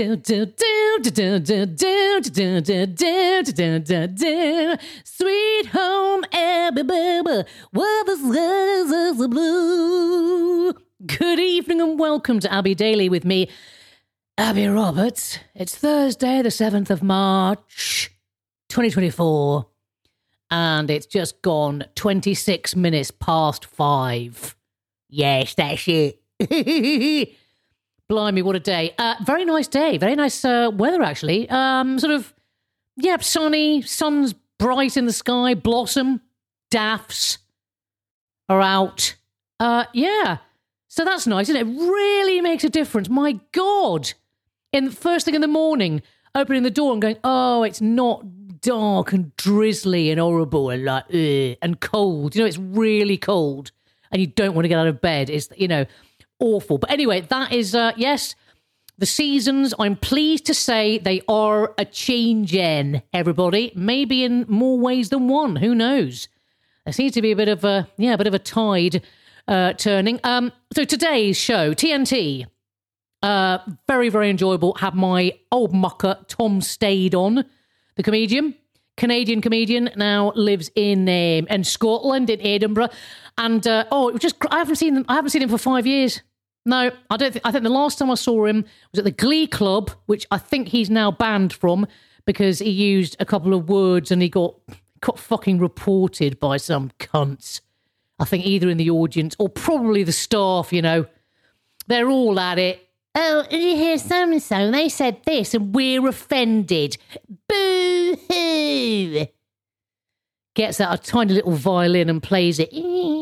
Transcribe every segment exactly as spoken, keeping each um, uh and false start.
do, do, do, do, do, do, do, do, do, do, do, do, do. Sweet home Alabama, where the skies are blue. Good evening and welcome to Abbey Daily with me, Abby Roberts. It's Thursday, the seventh of March, twenty twenty-four, and it's just gone twenty-six minutes past five. Yes, that's it. Blimey, what a day. Uh, very nice day. Very nice uh, weather, actually. Um, sort of, yeah, sunny. Sun's bright in the sky. Blossom. Daffs are out. Uh, yeah. So that's nice, isn't it? It really makes a difference. My God. In the first thing in the morning, opening the door and going, oh, it's not dark and drizzly and horrible and like, ugh, and cold. You know, it's really cold and you don't want to get out of bed. It's, you know, awful. But anyway, that is, uh, yes, the seasons, I'm pleased to say they are a changing, everybody. Maybe in more ways than one. Who knows? There seems to be a bit of a, yeah, a bit of a tide uh, turning. Um, so today's show, T N T, uh, very, very enjoyable. Had my old mucker, Tom Stayed on, the comedian, Canadian comedian, now lives in um, in Scotland, in Edinburgh. And, uh, oh, it was just, I haven't seen him, I haven't seen him for five years. No, I don't think, I think the last time I saw him was at the Glee Club, which I think he's now banned from because he used a couple of words and he got, got fucking reported by some cunts. I think either in the audience or probably the staff, you know. They're all at it. Oh, you hear so-and-so, they said this and we're offended. Boo-hoo! Gets out a tiny little violin and plays it.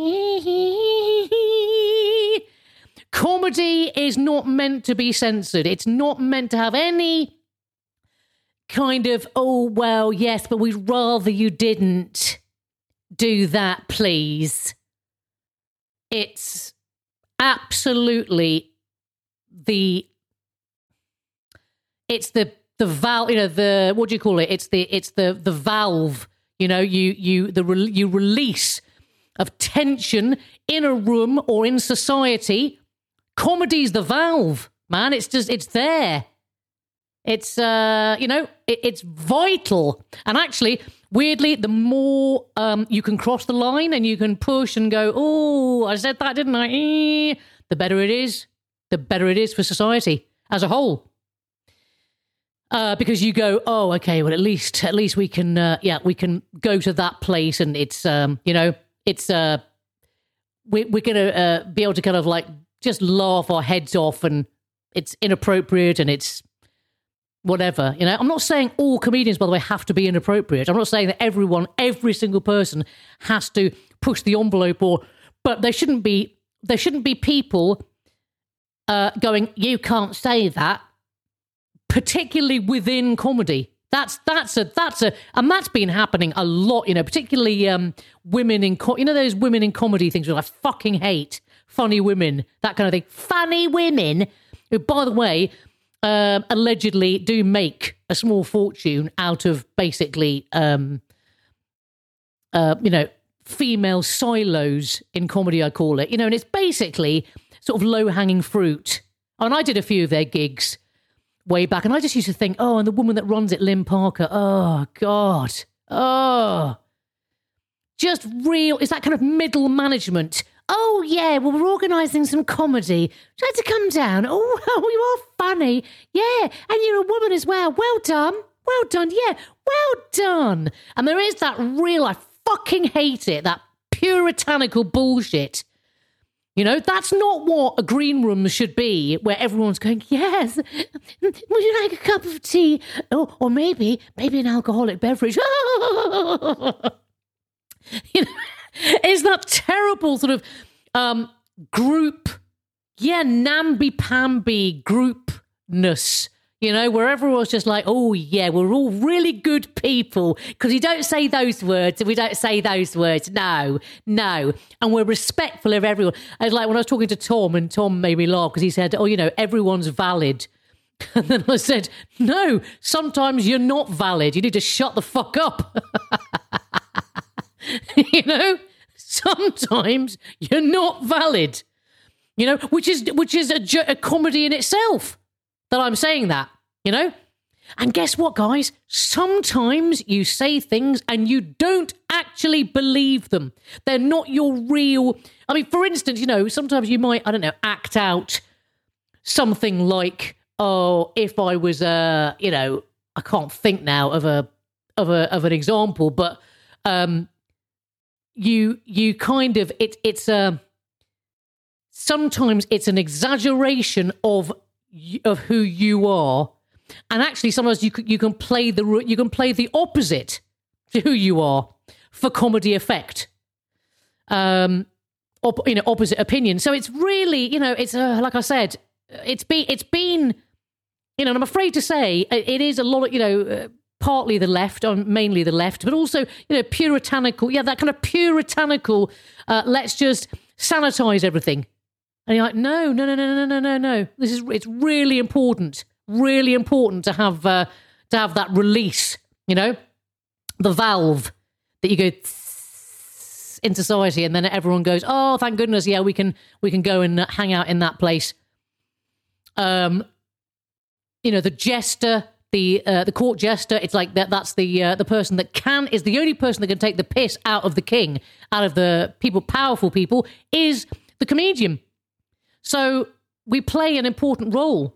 Comedy is not meant to be censored. It's not meant to have any kind of, oh, well, yes, but we'd rather you didn't do that, please. It's absolutely the, it's the, the valve, you know, the, what do you call it? It's the, it's the, the valve, you know, you, you, the, you release of tension in a room or in society. Comedy's the valve, man. It's just, it's there. It's, uh, you know, it, it's vital. And actually, weirdly, the more um, you can cross the line and you can push and go, oh, I said that, didn't I? Eh, the better it is. The better it is for society as a whole. Uh, because you go, oh, okay, well, at least, at least we can, uh, yeah, we can go to that place and it's, um, you know, it's, uh, we, we're going to uh, be able to kind of like, just laugh our heads off and it's inappropriate and it's whatever, you know. I'm not saying all comedians, by the way, have to be inappropriate. I'm not saying that everyone, every single person has to push the envelope or, but there shouldn't be, there shouldn't be people uh, going, you can't say that, particularly within comedy. That's, that's a, that's a, and that's been happening a lot, you know, particularly um, women in, co- you know, those women in comedy things that I fucking hate. Funny women, that kind of thing. Funny women, who, by the way, um, allegedly do make a small fortune out of basically, um, uh, you know, female silos in comedy, I call it. You know, and it's basically sort of low-hanging fruit. And I did a few of their gigs way back, and I just used to think, oh, and the woman that runs it, Lynn Parker, oh, God, oh. Just real, it's that kind of middle management. Oh, yeah, well, we're organising some comedy. Would you like to come down? Oh, oh, you are funny. Yeah, and you're a woman as well. Well done. Well done. Yeah, well done. And there is that real, I fucking hate it, that puritanical bullshit. You know, that's not what a green room should be, where everyone's going, yes, would you like a cup of tea? Oh, or maybe, maybe an alcoholic beverage. You know, it's that terrible sort of um, group, yeah, namby-pamby groupness, you know, where everyone's just like, oh, yeah, we're all really good people because we don't say those words and we don't say those words. No, no. And we're respectful of everyone. It's like when I was talking to Tom and Tom made me laugh because he said, oh, you know, everyone's valid. And then I said, no, sometimes you're not valid. You need to shut the fuck up. You know, sometimes you're not valid, you know, which is which is a, a comedy in itself that I'm saying that. you know? And guess what, guys? Sometimes you say things and you don't actually believe them. They're not your real... I mean, for instance, you know, sometimes you might, I don't know, act out something like, oh, if I was, uh, you know, I can't think now of a of a of an example, but um, you you kind of it it's a sometimes it's an exaggeration of of who you are. And actually, sometimes you can, you can play the you can play the opposite to who you are for comedy effect. Um, op, you know, opposite opinion. So it's really, you know, it's uh, like I said, it's been it's been, you know, and I'm afraid to say it is a lot of, you know, uh, partly the left, or mainly the left, but also, you know, puritanical. Yeah, that kind of puritanical. Uh, let's just sanitize everything. And you're like, no, no, no, no, no, no, no, no. This is it's really important. Really important to have uh, to have that release, you know, the valve that you go in society, and then everyone goes, "Oh, thank goodness, yeah, we can we can go and hang out in that place." Um, you know, the jester, the uh, the court jester. It's like that. That's the uh, the person that can is the only person that can take the piss out of the king, out of the people, powerful people, is the comedian. So we play an important role.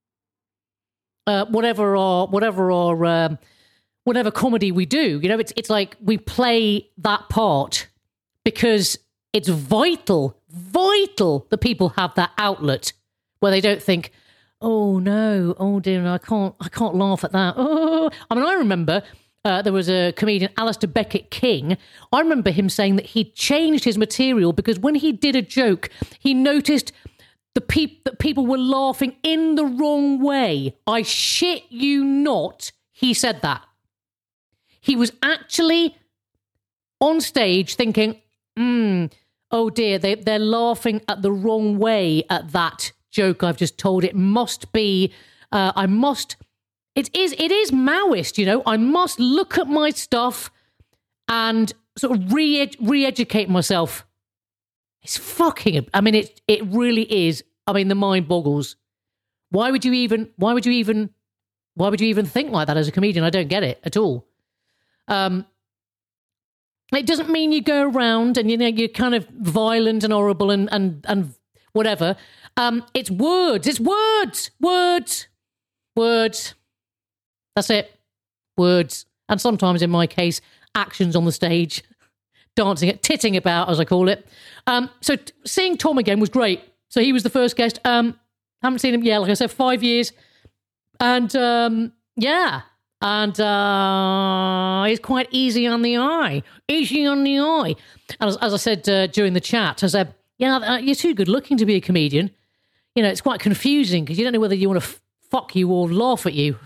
Uh, whatever our whatever our um, whatever comedy we do, you know, it's it's like we play that part because it's vital, vital that people have that outlet where they don't think, oh no, oh dear, I can't, I can't laugh at that. Oh, I mean, I remember uh, there was a comedian, Alistair Beckett King. I remember him saying that he changed his material because when he did a joke, he noticed. The peop- that people were laughing in the wrong way. I shit you not, he said that. He was actually on stage thinking, mm, oh dear, they, they're laughing at the wrong way at that joke I've just told. It must be, uh, I must, it is, it is Maoist, you know, I must look at my stuff and sort of re- re-educate myself. It's fucking, I mean, it it really is. I mean, the mind boggles. Why would you even, why would you even, why would you even think like that as a comedian? I don't get it at all. Um, it doesn't mean you go around and, you know, you're kind of violent and horrible and, and, and whatever. Um, it's words, it's words, words, words. That's it. Words. And sometimes, in my case, actions on the stage. Dancing, titting about, as I call it. Um, so t- seeing Tom again was great. So he was the first guest. Um, haven't seen him, yeah, like I said, five years. And um, yeah, and uh, he's quite easy on the eye. Easy on the eye. And as, as I said uh, during the chat, I said, yeah, uh, you're too good looking to be a comedian. You know, it's quite confusing because you don't know whether you want to f- fuck you or laugh at you.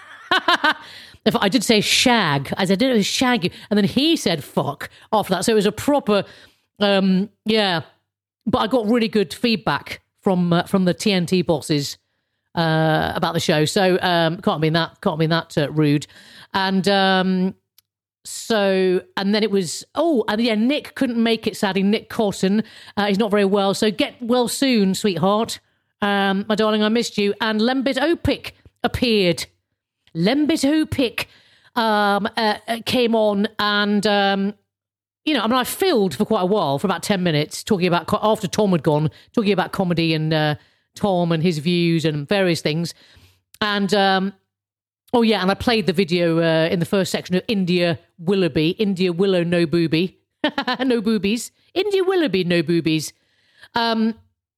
If I did say shag, I said, I didn't know shag you. And then he said fuck after that. So it was a proper, um, yeah. But I got really good feedback from uh, from the T N T bosses uh, about the show. So um, can't be that, can't be that uh, rude. And um, so, and then it was, oh, and yeah, Nick couldn't make it, sadly. Nick Cotton, uh, he's not very well. So get well soon, sweetheart. Um, my darling, I missed you. And Lembit Opik appeared. Lembit Opik um, uh, came on and, um, you know, I mean, I filled for quite a while, for about ten minutes, talking about, after Tom had gone, talking about comedy and uh, Tom and his views and various things. And, um, oh yeah, and I played the video uh, in the first section of India Willoughby, India Willow No Booby, no boobies, India Willoughby No Boobies. Um,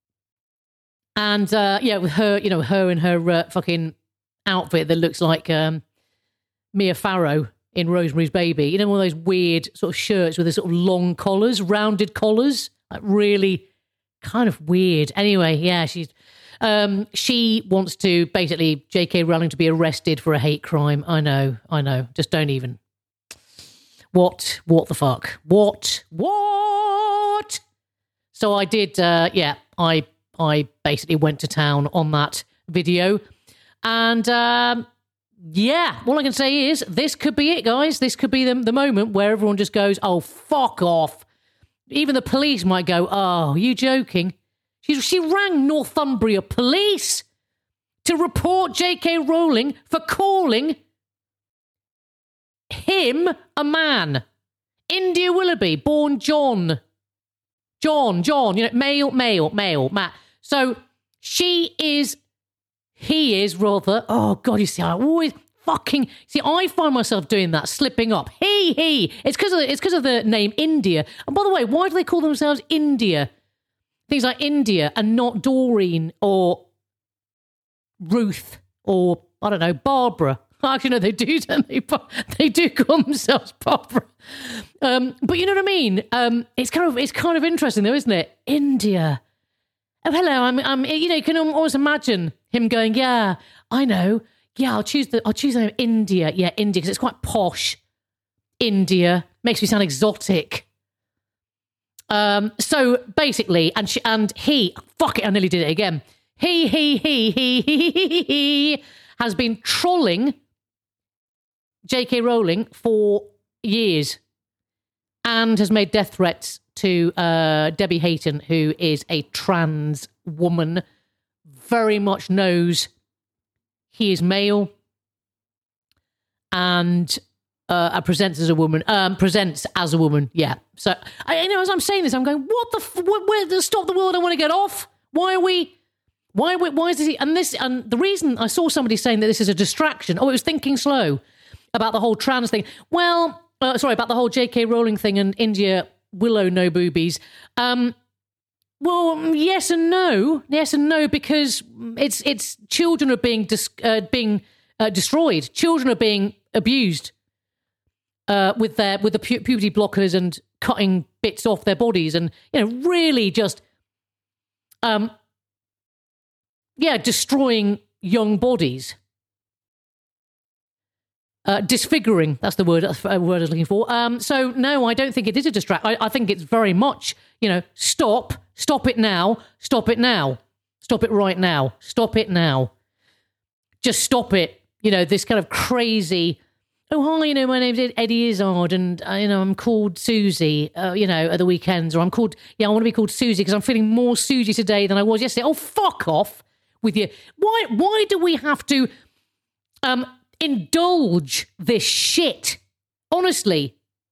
and uh, yeah, with her, you know, her in her uh, fucking outfit that looks like um, Mia Farrow in Rosemary's Baby. You know, one of those weird sort of shirts with the sort of long collars, rounded collars, like really kind of weird. Anyway, yeah, she's um, she wants to basically J K Rowling to be arrested for a hate crime. I know, I know. Just don't even. What? What the fuck? What? What? So I did. Uh, yeah, I I basically went to town on that video. And, um, yeah, all I can say is this could be it, guys. This could be the, the moment where everyone just goes, oh, fuck off. Even the police might go, oh, are you joking? She, she rang Northumbria Police to report J K Rowling for calling him a man. India Willoughby, born John. John, John, you know, male, male, male, Matt. So she is, he is rather, oh God, you see, I always fucking, see, I find myself doing that, slipping up. He, he. It's because of, it's because of the name India. And by the way, why do they call themselves India? Things like India and not Doreen or Ruth or, I don't know, Barbara. Actually, no, they do, don't they? They do call themselves Barbara. Um, but you know what I mean? Um, it's kind of it's kind of interesting, though, isn't it? India. Oh, hello. I'm. I'm. You know, you can always imagine him going, "Yeah, I know. Yeah, I'll choose the. I'll choose the name India. Yeah, India, because it's quite posh. India makes me sound exotic." Um. So basically, and she, and he. Fuck it! I nearly did it again. He. He. He. He. He. He. He has been trolling J K Rowling for years and has made death threats to uh, Debbie Hayton, who is a trans woman, very much knows he is male and uh, presents as a woman. Um, presents as a woman, yeah. So, I, you know, as I'm saying this, I'm going, what the, f- where, where, stop the world, I want to get off. Why are we... Why, why is this? And this, and the reason I saw somebody saying that this is a distraction. Oh, it was Thinking Slow about the whole trans thing. Well, uh, sorry, about the whole J K Rowling thing and India Willow no boobies. Um, well, yes and no, yes and no, because it's it's children are being dis, uh, being uh, destroyed. Children are being abused uh, with their with the pu- puberty blockers and cutting bits off their bodies, and you know, really just um. Yeah, destroying young bodies. Uh, disfiguring, that's the word, that's the word I was looking for. Um, so, no, I don't think it is a distract. I, I think it's very much, you know, stop, stop it now, stop it now, stop it right now, stop it now. Just stop it. You know, this kind of crazy, oh, hi, you know, my name's Eddie Izzard and, uh, you know, I'm called Susie, uh, you know, at the weekends, or I'm called, yeah, I want to be called Susie because I'm feeling more Susie today than I was yesterday. Oh, fuck off. With you, why? Why do we have to um, indulge this shit? Honestly,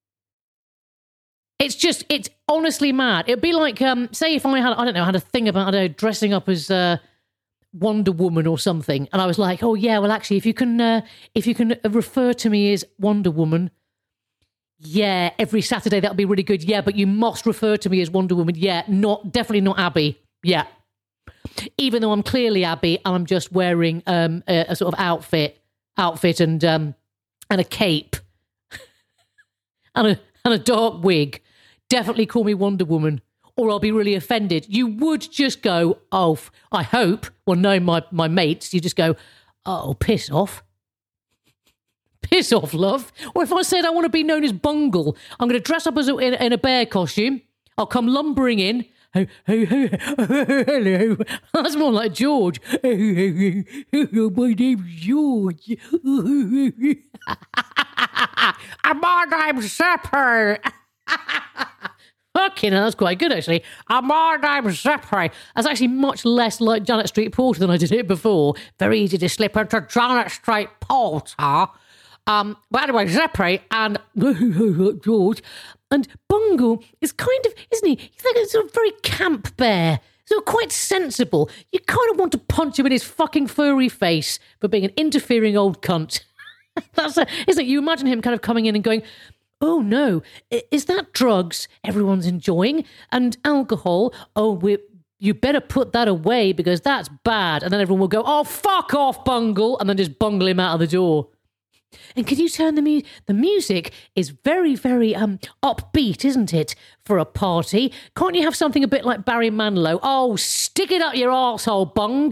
it's just it's honestly mad. It'd be like, um, say, if I had I don't know had a thing about I don't know dressing up as uh, Wonder Woman or something, and I was like, oh yeah, well actually, if you can uh, if you can refer to me as Wonder Woman, yeah, every Saturday that would be really good. Yeah, but you must refer to me as Wonder Woman. Yeah, not definitely not Abby. Yeah. Even though I'm clearly Abby and I'm just wearing um, a, a sort of outfit, outfit and um, and a cape and a and a dark wig, definitely call me Wonder Woman, or I'll be really offended. You would just go, oh, I hope. Well, no, my my mates, you just go, oh, piss off, piss off, love. Or if I said I want to be known as Bungle, I'm going to dress up as a, in, in a bear costume. I'll come lumbering in. Oh, oh, oh, hello. That's more like George. My name's George. And my name's Zephyr. Fucking hell, that's quite good, actually. And my name's Zephyr. That's actually much less like Janet Street Porter than I did it before. Very easy to slip into Janet Street Porter. Um, but anyway, Zephyr and George. And Bungle is kind of, isn't he? He's like a sort of very camp bear. So quite sensible. You kind of want to punch him in his fucking furry face for being an interfering old cunt. That's a, isn't it? You imagine him kind of coming in and going, oh no, is that drugs everyone's enjoying? And alcohol? Oh, we you better put that away because that's bad. And then everyone will go, oh, fuck off, Bungle. And then just bungle him out of the door. And can you turn the music? The music is very, very um upbeat, isn't it, for a party? Can't you have something a bit like Barry Manilow? Oh, stick it up your arsehole, Bung.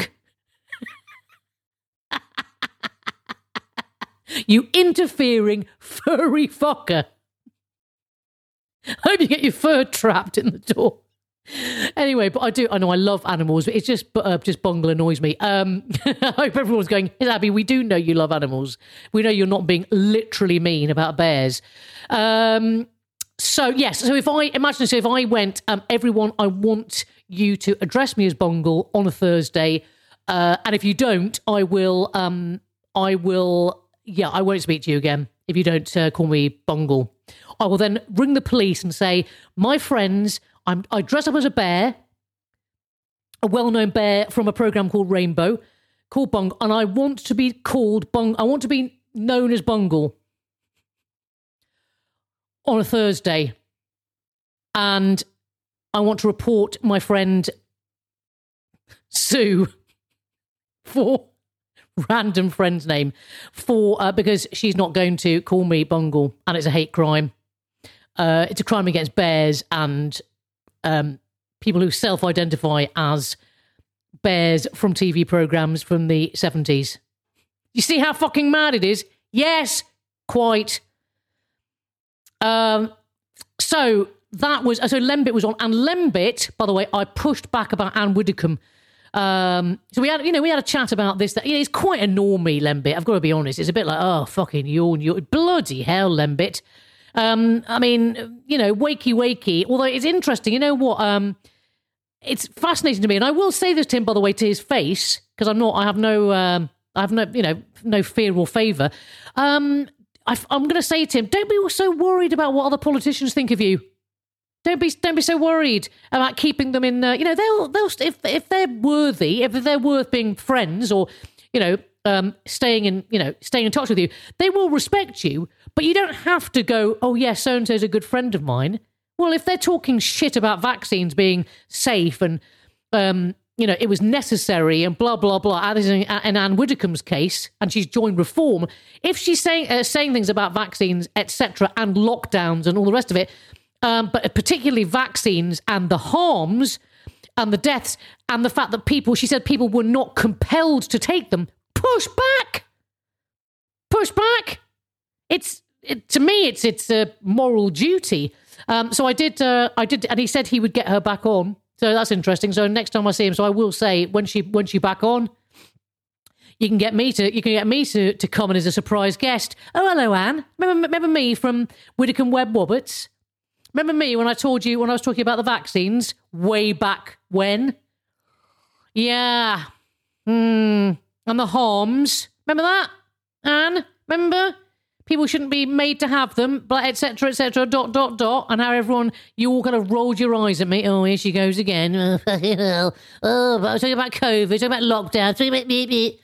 You interfering furry fucker. Hope you get your fur trapped in the door. Anyway, but I do, I know I love animals, but it's just, uh, just Bungle annoys me. Um, I hope everyone's going, hey, Abby, we do know you love animals. We know you're not being literally mean about bears. Um, so, yes, so if I, imagine, so if I went, um, everyone, I want you to address me as Bungle on a Thursday. Uh, and if you don't, I will, um, I will, yeah, I won't speak to you again if you don't uh, call me Bungle. I will then ring the police and say, my friends, I'm, I dress up as a bear, a well-known bear from a program called Rainbow, called Bungle, and I want to be called Bung. I want to be known as Bungle on a Thursday, and I want to report my friend Sue for random friend's name for uh, because she's not going to call me Bungle, and it's a hate crime. Uh, it's a crime against bears and um, people who self-identify as bears from T V programs from the seventies. You see how fucking mad it is? Yes, quite. Um, so that was so Lembit was on, and Lembit, by the way, I pushed back about Anne Widdecombe. Um, so we had, you know, we had a chat about this. That you know, it's quite a normie, Lembit. I've got to be honest. It's a bit like, oh, fucking yawn, yawn, bloody hell, Lembit. Um, I mean, you know, wakey, wakey. Although it's interesting, you know what? Um, it's fascinating to me, and I will say this to him, by the way, to his face, because I'm not. I have no. Um, I have no. You know, no fear or favour. Um, I, I'm going to say to him, don't be so worried about what other politicians think of you. Don't be don't be so worried about keeping them in. Uh, you know, they'll they'll if if they're worthy, if they're worth being friends, or you know, um, staying in you know staying in touch with you, they will respect you. But you don't have to go, oh yes, so and so's a good friend of mine. Well, if they're talking shit about vaccines being safe and um, you know it was necessary and blah blah blah, as in, in Anne Widdecombe's case, and she's joined Reform. If she's saying uh, saying things about vaccines, et cetera, and lockdowns and all the rest of it. Um, but particularly vaccines and the harms and the deaths and the fact that people, she said people were not compelled to take them. Push back. Push back. It's, it, to me, it's it's a moral duty. Um, so I did, uh, I did, and he said he would get her back on. So that's interesting. So next time I see him, so I will say when she, when she back on, you can get me to, you can get me to, to come in as a surprise guest. Oh, hello, Anne. Remember, remember me from Widdecombe Webb Wobbits? Remember me when I told you, when I was talking about the vaccines way back when? Yeah. Hmm. And the harms. Remember that, Anne? Remember? People shouldn't be made to have them, but et cetera, et cetera, dot, dot, dot. And how everyone, you all kind of rolled your eyes at me. Oh, here she goes again. Oh, fucking hell. Oh, but I was talking about COVID, talking about lockdown, talking about me, me.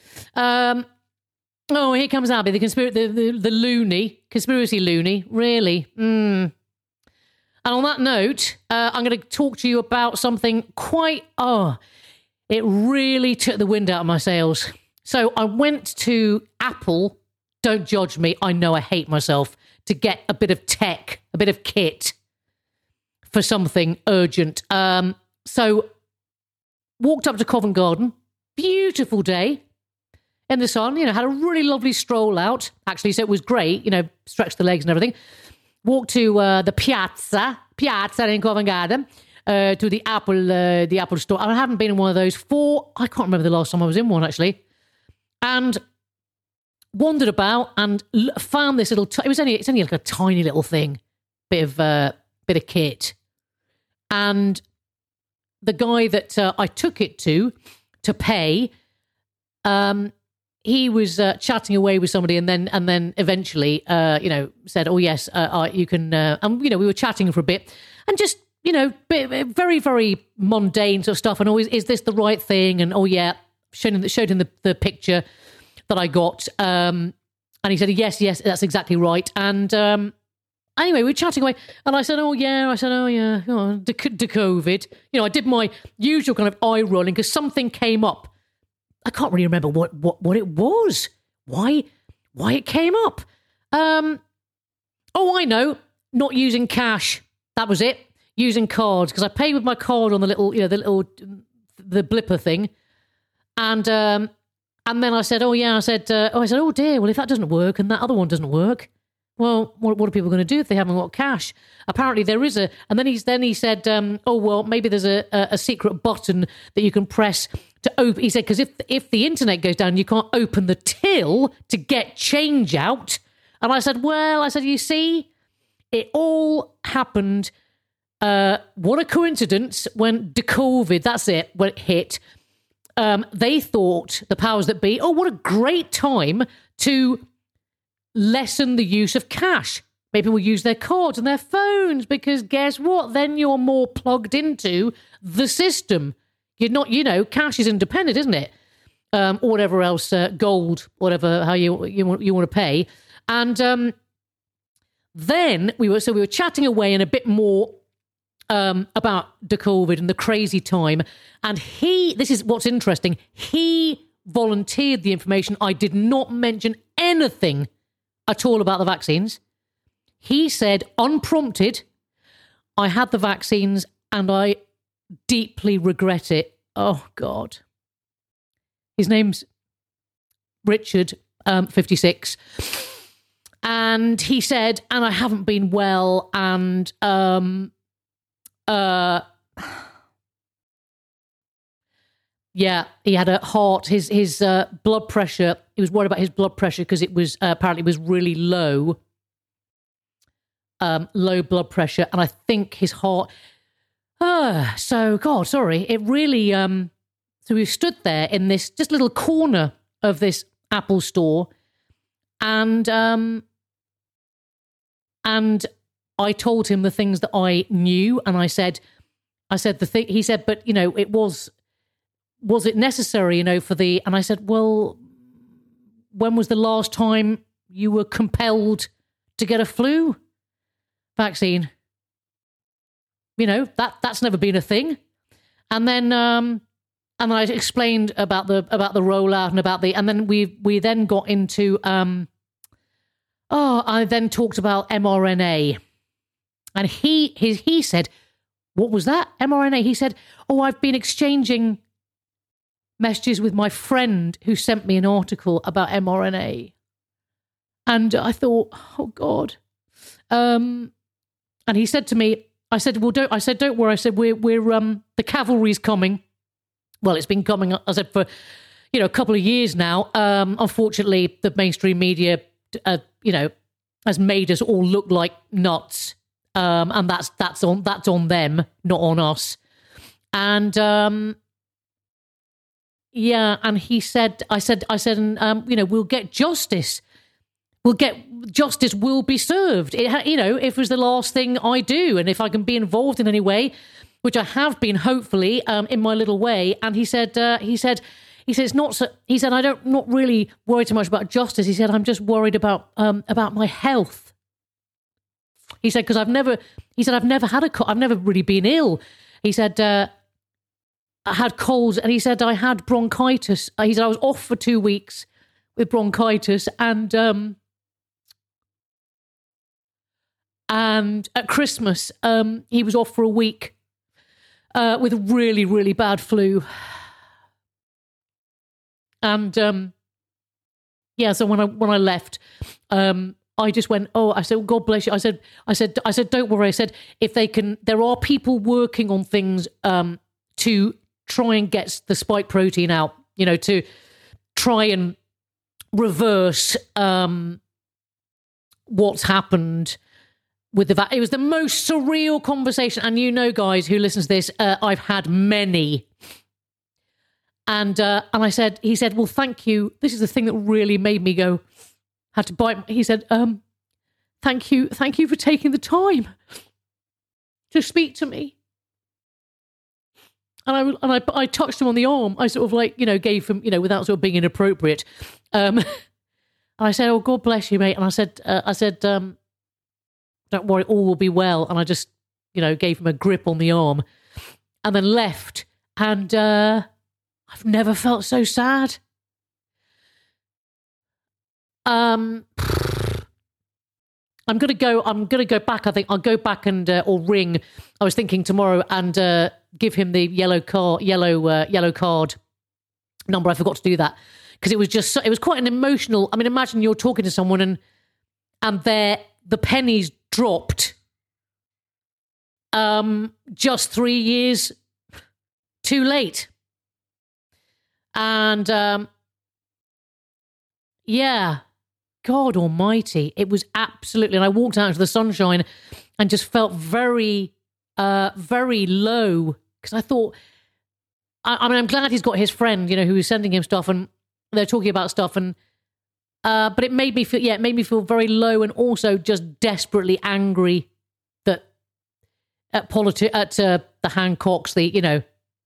Um, oh, here comes Abby, the conspiracy, the, the, the loony, conspiracy loony. Really? Hmm. And on that note, uh, I'm going to talk to you about something quite, oh, it really took the wind out of my sails. So I went to Apple, don't judge me, I know I hate myself, to get a bit of tech, a bit of kit for something urgent. Um, so walked up to Covent Garden, beautiful day in the sun, you know, had a really lovely stroll out, actually, so it was great, you know, stretched the legs and everything. Walked to uh, the Piazza, Piazza in Covent Garden, uh, to the Apple, uh, the Apple store. I haven't been in one of those for, I can't remember the last time I was in one, actually. And wandered about and l- found this little, t- it was only, it's only like a tiny little thing, bit of, uh, bit of kit. And the guy that uh, I took it to, to pay, um, he was uh, chatting away with somebody, and then and then eventually, uh, you know, said, "Oh yes, uh, uh, you can." Uh, and you know, we were chatting for a bit, and just you know, bit, very very mundane sort of stuff. And always, is this the right thing? And oh yeah, showed him, showed him the, the picture that I got, um, and he said, "Yes, yes, that's exactly right." And um, anyway, we were chatting away, and I said, "Oh yeah," I said, "Oh yeah, oh, the, the COVID." You know, I did my usual kind of eye rolling because something came up. I can't really remember what, what, what it was, why why it came up. Um, oh, I know, not using cash. That was it. Using cards, because I paid with my card on the little, you know, the little, the blipper thing. And um, and then I said, oh yeah, I said, uh, oh, I said, oh dear, well if that doesn't work and that other one doesn't work, well, what, what are people going to do if they haven't got cash? Apparently there is a, and then he's then he said, um, oh well, maybe there's a, a, a secret button that you can press to open. He said because if if the internet goes down, you can't open the till to get change out. And I said, well, I said, you see, it all happened. Uh, what a coincidence when the COVID, that's it, when it hit. um, they thought, the powers that be, oh, what a great time to lessen the use of cash. Maybe we'll use their cards and their phones, because guess what? Then you're more plugged into the system. You're not, you know, cash is independent, isn't it? Um, or whatever else, uh, gold, whatever, how you you want, you want to pay. And um, then we were, so we were chatting away and a bit more um, about the COVID and the crazy time. And he, this is what's interesting, he volunteered the information. I did not mention anything at all about the vaccines. He said, unprompted, I had the vaccines and I deeply regret it. Oh, God. His name's Richard, um, fifty-six. And he said, and I haven't been well, and um, uh, yeah, he had a heart, his his uh, blood pressure, he was worried about his blood pressure because it was, uh, apparently it was really low, um, low blood pressure, and I think his heart, uh, so, God, sorry, it really... Um, So we stood there in this just little corner of this Apple store, and um, and I told him the things that I knew, and I said, I said the thing. He said, but you know, it was was it necessary, you know, for the? And I said, well, when was the last time you were compelled to get a flu vaccine? You know, that that's never been a thing. And then. Um, And I explained about the about the rollout and about the, and then we we then got into, um, oh, I then talked about mRNA, and he he he said, what was that mRNA? He said, oh, I've been exchanging messages with my friend who sent me an article about mRNA, and I thought, oh God, um, and he said to me, I said, well, don't, I said, don't worry, I said, we're we're um the cavalry's coming. Well, it's been coming, as I said, for, you know, a couple of years now. Um, unfortunately, the mainstream media, uh, you know, has made us all look like nuts, um, and that's that's on that's on them, not on us. And um, yeah, and he said, I said, I said, um, you know, we'll get justice. We'll get justice. Will be served. It, you know, if it was the last thing I do, and if I can be involved in any way, which I have been, hopefully, um, in my little way. And he said, uh, he said, he said, it's not. So, he said, I don't, not really worry too much about justice. He said, I'm just worried about, um, about my health. He said, because I've never, he said, I've never had a, I've never really been ill. He said, uh, I had colds, and he said I had bronchitis. He said I was off for two weeks with bronchitis, and um, and at Christmas, um, he was off for a week. Uh, with a really, really bad flu. And um, yeah, so when I when I left, um, I just went, oh, I said, well, God bless you. I said, I said, I said, don't worry. I said, if they can, there are people working on things um, to try and get the spike protein out, you know, to try and reverse um, what's happened with the, it was the most surreal conversation. And you know, guys who listen to this, uh, I've had many. And uh, and I said, he said, well, thank you. This is the thing that really made me go, had to bite. He said, um, thank you. Thank you for taking the time to speak to me. And I and I, I touched him on the arm. I sort of like, you know, gave him, you know, without sort of being inappropriate. Um, and I said, oh, God bless you, mate. And I said, uh, I said, um, don't worry, all will be well. And I just, you know, gave him a grip on the arm and then left. And uh, I've never felt so sad. Um, I'm gonna go. I'm gonna go back. I think I'll go back and uh, or ring. I was thinking tomorrow and uh, give him the yellow card, yellow uh, yellow card number. I forgot to do that because it was just. So, it was quite an emotional. I mean, imagine you're talking to someone and and there the pennies dropped. Um, just three years too late, and um, yeah. God almighty, it was absolutely, and I walked out into the sunshine and just felt very, uh, very low because I thought, I, I mean, I'm glad he's got his friend, you know, who is sending him stuff, and they're talking about stuff, and uh, but it made me feel, yeah, it made me feel very low, and also just desperately angry that at politi- at uh, the Hancocks, the you know,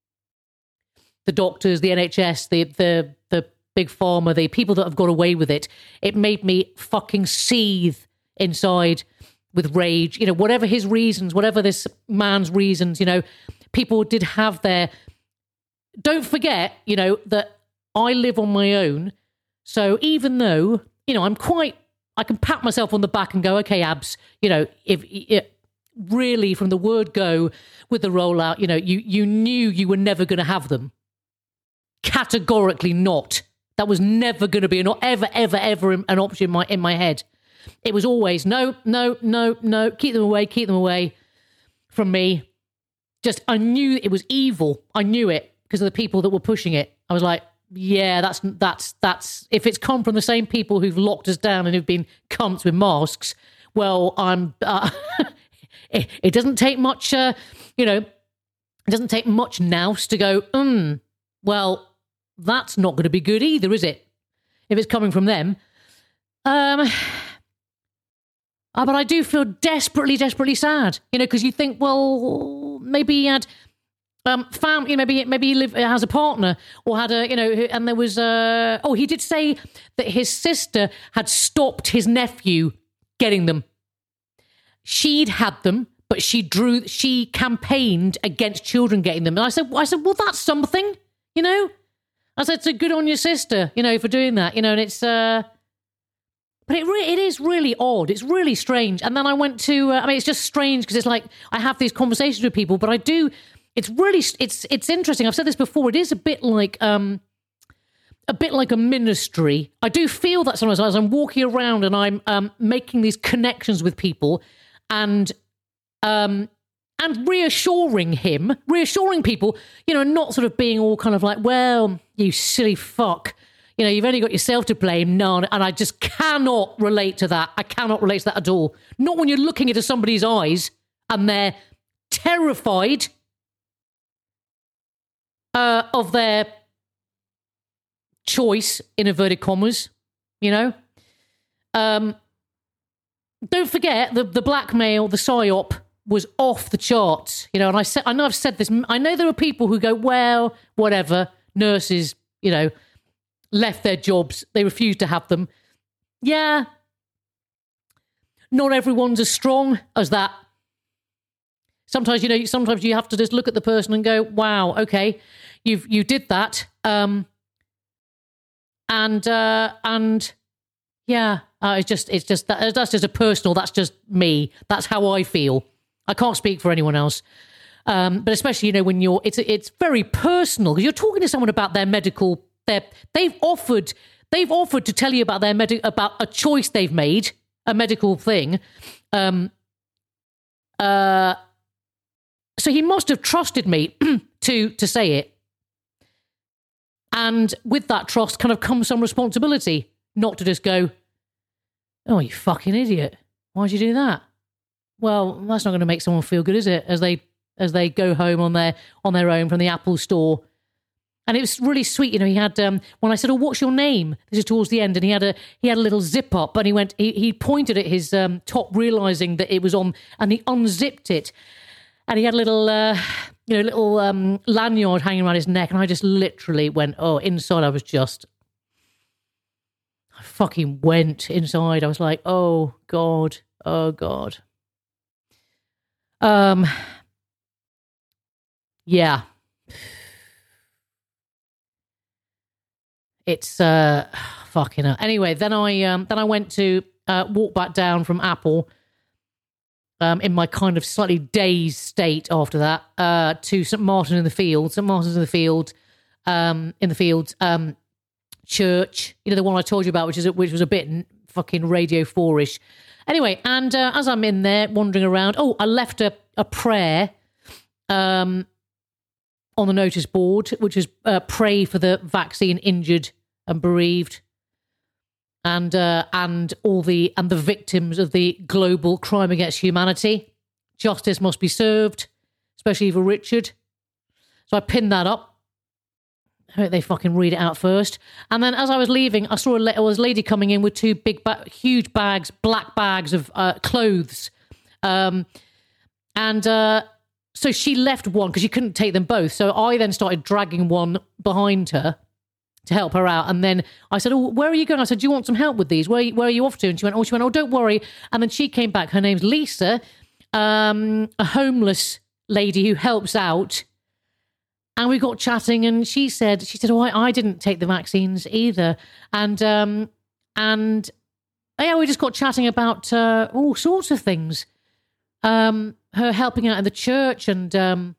the doctors, the N H S, the the the big pharma, the people that have got away with it. It made me fucking seethe inside with rage. You know, whatever his reasons, whatever this man's reasons, you know, people did have their. Don't forget, you know, that I live on my own. So even though, you know, I'm quite, I can pat myself on the back and go, okay, abs, you know, if it really from the word go with the rollout, you know, you, you knew you were never going to have them. Categorically not. That was never going to be an ever, ever, ever an option in my, in my head. It was always, no, no, no, no, keep them away, keep them away from me. Just, I knew it was evil. I knew it. Because of the people that were pushing it. I was like, yeah, that's, that's, that's, if it's come from the same people who've locked us down and who've been cunts with masks, well, I'm, uh, it, it doesn't take much, uh, you know, it doesn't take much nous to go, hmm, well, that's not going to be good either, is it? If it's coming from them. Um, uh, but I do feel desperately, desperately sad, you know, because you think, well, maybe he had, Um, family, maybe maybe he live, has a partner or had a, you know, and there was a, oh, he did say that his sister had stopped his nephew getting them. She'd had them, but she drew, she campaigned against children getting them. And I said, I said, well, that's something, you know? I said, so good on your sister, you know, for doing that, you know, and it's, uh, but it re- it is really odd. It's really strange. And then I went to, uh, I mean, it's just strange because it's like, I have these conversations with people, but I do, It's really, it's it's interesting. I've said this before. It is a bit like, um, a bit like a ministry. I do feel that sometimes as I'm walking around and I'm um, making these connections with people, and um, and reassuring him, reassuring people, you know, not sort of being all kind of like, well, you silly fuck, you know, you've only got yourself to blame. No, and I just cannot relate to that. I cannot relate to that at all. Not when you're looking into somebody's eyes and they're terrified. Uh, of their choice, in inverted commas, you know. Um, don't forget the the blackmail, the psyop was off the charts, you know. And I said, I know I've said this. I know there are people who go, well, whatever. Nurses, you know, left their jobs. They refused to have them. Yeah, not everyone's as strong as that. Sometimes, you know, sometimes you have to just look at the person and go, wow, okay, you've, you did that. Um, and, uh, and yeah, uh, it's just, it's just, that, that's just a personal, that's just me. That's how I feel. I can't speak for anyone else. Um, but especially, you know, when you're, it's, it's very personal because you're talking to someone about their medical, their, they've offered, they've offered to tell you about their medical, about a choice they've made, a medical thing. Um, uh, So he must have trusted me to to say it. And with that trust kind of comes some responsibility, not to just go, oh, you fucking idiot. Why'd you do that? Well, that's not going to make someone feel good, is it? As they as they go home on their on their own from the Apple store. And it was really sweet, you know, he had, um, when I said, oh, what's your name? This is towards the end, and he had a he had a little zip up, and he went, he, he pointed at his um, top, realising that it was on, and he unzipped it. And he had a little, uh, you know, little um, lanyard hanging around his neck. And I just literally went, oh, inside I was just, I fucking went inside. I was like, oh, God, oh, God. Um, yeah. It's uh, fucking hell. Anyway, then I, um, then I went to uh, walk back down from Apple. Um, in my kind of slightly dazed state after that, uh, to Saint Martin in the Field, Saint Martin's in the Field, um, in the Field um, church, you know, the one I told you about, which is which was a bit fucking Radio four-ish. Anyway, and uh, as I'm in there wandering around, oh, I left a, a prayer um, on the notice board, which is uh, pray for the vaccine injured and bereaved. And uh, and all the and the victims of the global crime against humanity. Justice must be served, especially for Richard. So I pinned that up. I hope they fucking read it out first. And then as I was leaving, I saw a, la- was a lady coming in with two big, ba- huge bags, black bags of uh, clothes. Um, and uh, so she left one because she couldn't take them both. So I then started dragging one behind her to help her out. And then I said, oh, where are you going? I said, do you want some help with these? Where, where are you off to? And she went, oh, she went, oh, don't worry. And then she came back. Her name's Lisa, um, a homeless lady who helps out. And we got chatting, and she said, she said, oh, I, I didn't take the vaccines either. And, um, and yeah, we just got chatting about uh, all sorts of things. Um, her helping out in the church, and um,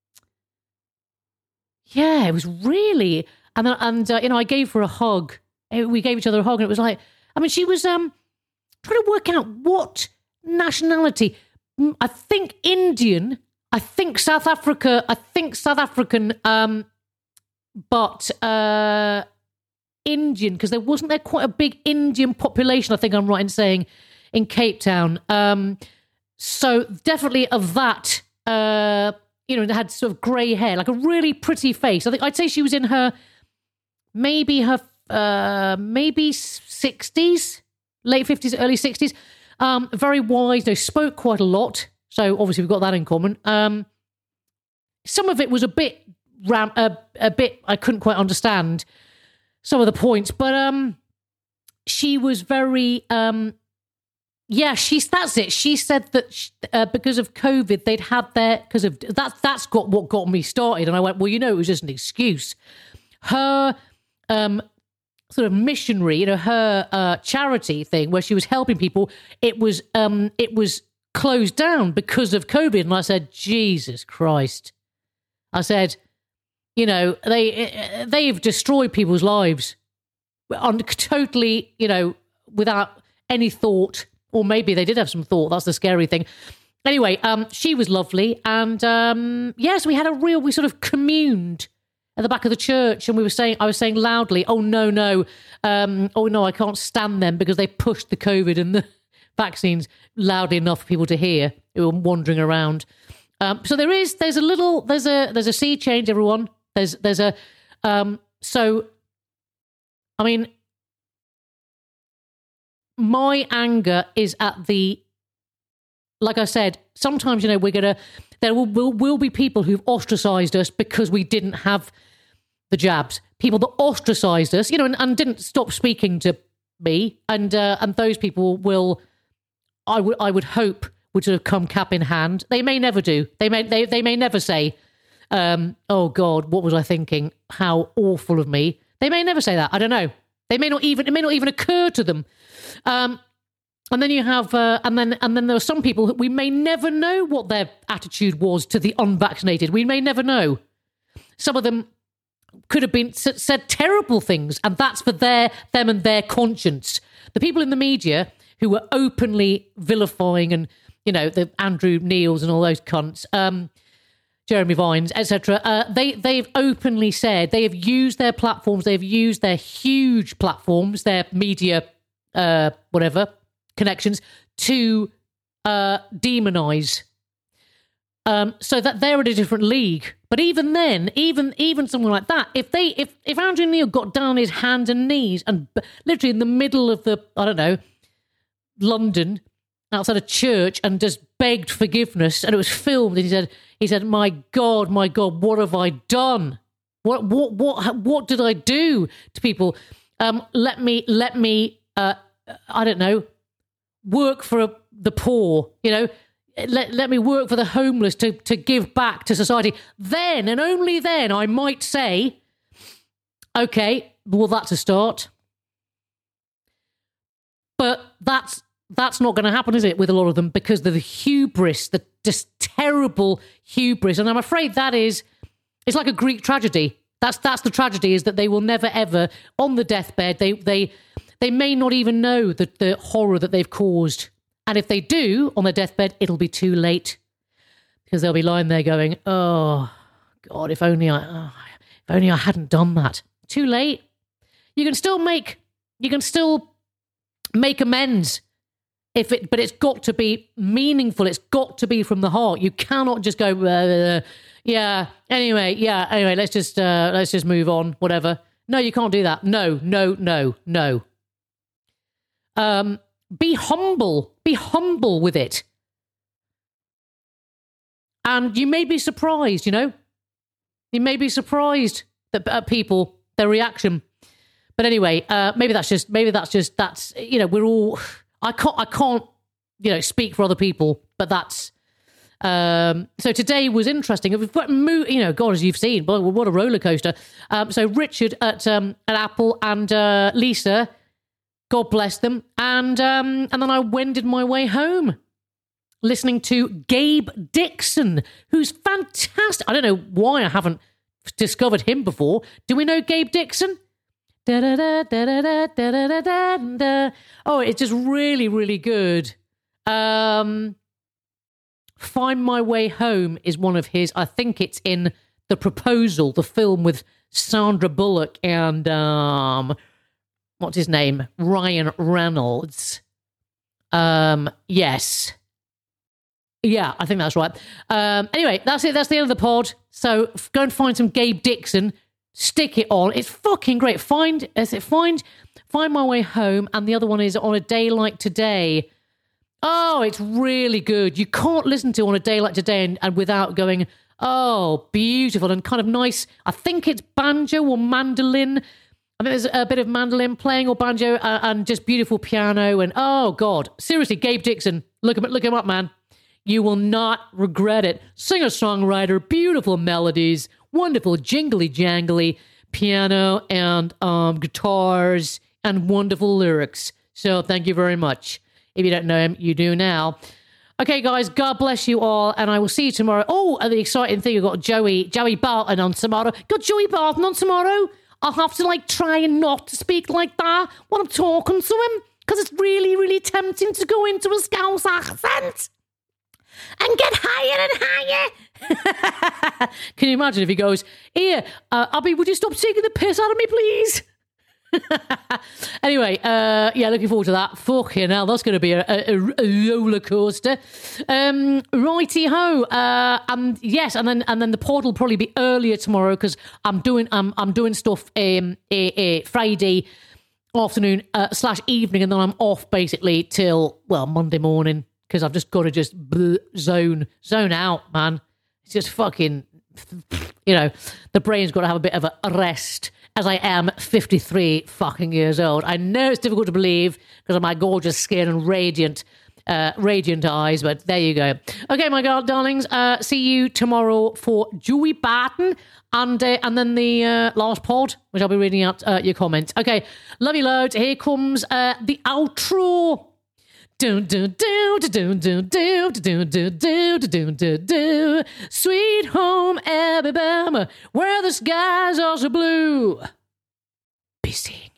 yeah, it was really... And, then, and uh, you know, I gave her a hug. We gave each other a hug, and it was like, I mean, she was um, trying to work out what nationality. I think Indian, I think South Africa, I think South African, um, but uh, Indian, because there wasn't there quite a big Indian population, I think I'm right in saying, in Cape Town. Um, so definitely of that, uh, you know, had sort of grey hair, like a really pretty face. I think I'd say she was in her... maybe her, uh, maybe sixties, late fifties, early sixties. Um, very wise, no, spoke quite a lot. So obviously we've got that in common. Um, some of it was a bit, ram- a, a bit, I couldn't quite understand some of the points, but um, she was very, um, yeah, she's, that's it. She said that she, uh, because of COVID, they'd had their, because of, that's, that's got what got me started. And I went, well, you know, it was just an excuse. Her, Um, sort of missionary, you know, her uh, charity thing where she was helping people, it was um, it was closed down because of COVID. And I said, Jesus Christ. I said, you know, they, they've destroyed people's lives on totally, you know, without any thought, or maybe they did have some thought. That's the scary thing. Anyway, um, she was lovely. And um, yes, we had a real, we sort of communed at the back of the church, and we were saying, I was saying loudly, oh, no, no, um, oh, no, I can't stand them because they pushed the COVID and the vaccines loudly enough for people to hear who were wandering around. Um, so there is, there's a little, there's a, there's a sea change, everyone. There's, there's a, um, so, I mean, my anger is at the, like I said, sometimes, you know, we're going to, there will, will, will be people who've ostracized us because we didn't have the jabs. People that ostracized us, you know, and, and didn't stop speaking to me. And uh, and those people will, I would I would hope, would sort of come cap in hand. They may never do. They may they, they may never say, um, oh God, what was I thinking? How awful of me. They may never say that. I don't know. They may not even, it may not even occur to them. Um, and then you have, uh, and then and then there are some people that we may never know what their attitude was to the unvaccinated. We may never know. Some of them could have been said terrible things, and that's for their them and their conscience. The people in the media who were openly vilifying, and you know, the Andrew Neils and all those cunts, um, Jeremy Vines, et cetera. Uh, they they've openly said they have used their platforms, they've used their huge platforms, their media, uh, whatever connections to uh, demonize. Um, so that they're in a different league. But even then, even even someone like that, if they if if Andrew Neil got down on his hands and knees and b- literally in the middle of the, I don't know, London, outside a church, and just begged forgiveness, and it was filmed, and he said, he said, my God, my God, what have I done? What what what what did I do to people? Um, let me let me uh, I don't know, work for the poor, you know. Let, let me work for the homeless to, to give back to society. Then, and only then, I might say, okay, well, that's a start. But that's that's not going to happen, is it, with a lot of them, because of the hubris, the just terrible hubris. And I'm afraid that is, it's like a Greek tragedy. That's that's the tragedy, is that they will never, ever, on the deathbed, they they they may not even know the, the horror that they've caused. And if they do, on their deathbed, it'll be too late, because they'll be lying there going, oh, God, if only I, oh, if only I hadn't done that. Too late. You can still make, you can still make amends, if it, but it's got to be meaningful. It's got to be from the heart. You cannot just go, uh, Yeah. Anyway, yeah. Anyway, let's just uh, let's just move on. Whatever. No, you can't do that. No, no, no, no. Um, be humble. Be humble with it. And you may be surprised, you know. You may be surprised that uh, people, their reaction. But anyway, uh, maybe that's just, maybe that's just, that's, you know, we're all, I can't, I can't, you know, speak for other people, but that's, um, so today was interesting. We've got, you know, God, as you've seen, but what a roller coaster. Um, so Richard at, um, at Apple and uh, Lisa, God bless them. And, um, and then I wended my way home, listening to Gabe Dixon, who's fantastic. I don't know why I haven't discovered him before. Do we know Gabe Dixon? Da, da, da, da, da, da, da, da, da. Oh, it's just really, really good. Um, Find My Way Home is one of his. I think it's in The Proposal, the film with Sandra Bullock and, um, what's his name? Ryan Reynolds. Um, yes. Yeah, I think that's right. Um, anyway, that's it. That's the end of the pod. So go and find some Gabe Dixon. Stick it on. It's fucking great. Find, is it find, find My Way Home, and the other one is On a Day Like Today. Oh, it's really good. You can't listen to On a Day Like Today and, and without going, oh, beautiful and kind of nice. I think it's banjo or mandolin. I think there's a bit of mandolin playing or banjo uh, and just beautiful piano. And oh God, seriously, Gabe Dixon, look him, look him up, man. You will not regret it. Singer-songwriter, beautiful melodies, wonderful jingly jangly piano and um, guitars and wonderful lyrics. So thank you very much. If you don't know him, you do now. Okay, guys, God bless you all, and I will see you tomorrow. Oh, and the exciting thing, I've got Joey, Joey Barton on tomorrow. Got Joey Barton on tomorrow. I'll have to, like, try and not to speak like that when I'm talking to him, because it's really, really tempting to go into a Scouse accent and get higher and higher. Can you imagine if he goes, here, uh, Abby, would you stop taking the piss out of me, please? Anyway, uh, yeah, looking forward to that. Fucking hell, that's going to be a, a, a roller coaster. Um, righty ho, uh, and yes, and then and then the pod will probably be earlier tomorrow because I'm doing I'm I'm doing stuff um, a, a Friday afternoon uh, slash evening, and then I'm off basically till well Monday morning because I've just got to just bleh, zone zone out, man. It's just fucking, you know, the brain's got to have a bit of a rest. As I am fifty-three fucking years old. I know it's difficult to believe because of my gorgeous skin and radiant, uh, radiant eyes, but there you go. Okay, my God, darlings, uh, see you tomorrow for Joey Barton and uh, and then the uh, last pod, which I'll be reading out uh, your comments. Okay, love you loads. Here comes uh, the outro. Do do do do do do do do do do do do do. Sweet home Alabama, where the skies are so blue. Be seeing you.